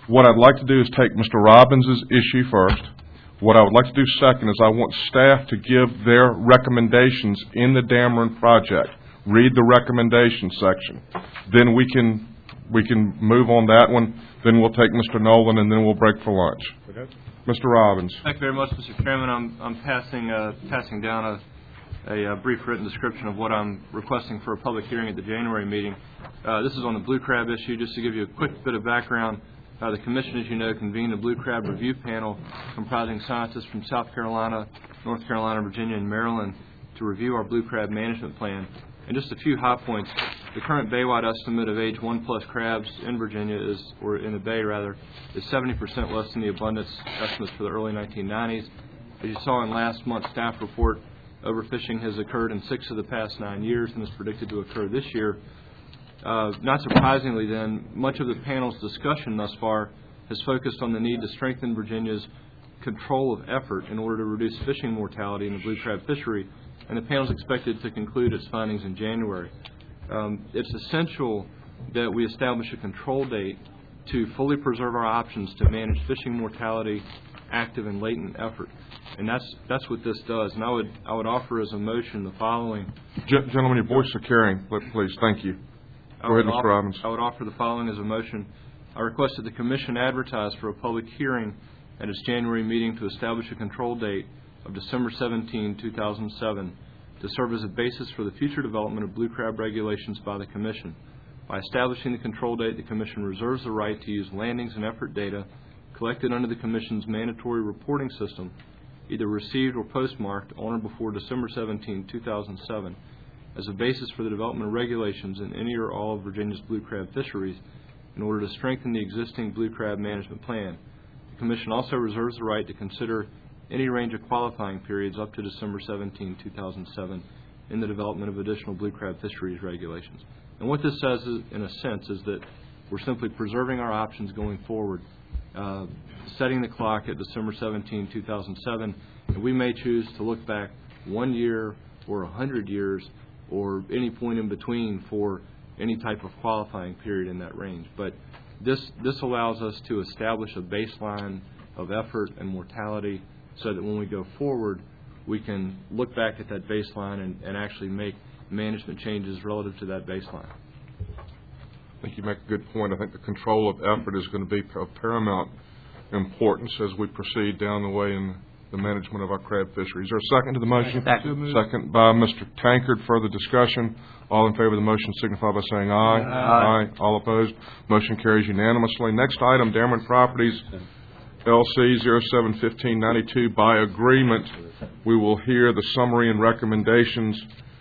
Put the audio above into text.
What I'd like to do is take Mr. Robbins' issue first. What I would like to do second is I want staff to give their recommendations in the Dameron project. Read the recommendation section. Then we can move on that one. Then we'll take Mr. Nolan, and then we'll break for lunch. Okay. Mr. Robbins. Thank you very much, Mr. Chairman. I'm passing down a brief written description of what I'm requesting for a public hearing at the January meeting. This is on the blue crab issue. Just to give you a quick bit of background, the Commission, as you know, convened a blue crab review panel comprising scientists from South Carolina, North Carolina, Virginia, and Maryland to review our blue crab management plan. And just a few high points. The current baywide estimate of age 1+ crabs in Virginia or in the bay rather, is 70% less than the abundance estimates for the early 1990s. As you saw in last month's staff report, overfishing has occurred in 6 of the past 9 years and is predicted to occur this year. Not surprisingly then, much of the panel's discussion thus far has focused on the need to strengthen Virginia's control of effort in order to reduce fishing mortality in the blue crab fishery, and the panel is expected to conclude its findings in January. It's essential that we establish a control date to fully preserve our options to manage fishing mortality, active and latent effort. And that's what this does. And I would offer as a motion the following. Gentlemen, your voice are carrying, please. Thank you. Go ahead, Mr. Robbins. I would offer the following as a motion. I request that the Commission advertise for a public hearing at its January meeting to establish a control date of December 17, 2007, to serve as a basis for the future development of blue crab regulations by the Commission. By establishing the control date, the Commission reserves the right to use landings and effort data collected under the Commission's mandatory reporting system, either received or postmarked on or before December 17, 2007, as a basis for the development of regulations in any or all of Virginia's blue crab fisheries in order to strengthen the existing blue crab management plan. The Commission also reserves the right to consider any range of qualifying periods up to December 17, 2007 in the development of additional blue crab fisheries regulations. And what this says, in a sense, is that we're simply preserving our options going forward, setting the clock at December 17, 2007, and we may choose to look back 1 year or 100 years or any point in between for any type of qualifying period in that range. But this allows us to establish a baseline of effort and mortality so that when we go forward, we can look back at that baseline and actually make management changes relative to that baseline. I think you make a good point. I think the control of effort is going to be of paramount importance as we proceed down the way in the management of our crab fisheries. Is there a second to the motion? Second by Mr. Tankard. Further discussion? All in favor of the motion signify by saying aye. Aye. All opposed? Motion carries unanimously. Next item, Dameron Properties, LC 071592. By agreement, we will hear the summary and recommendations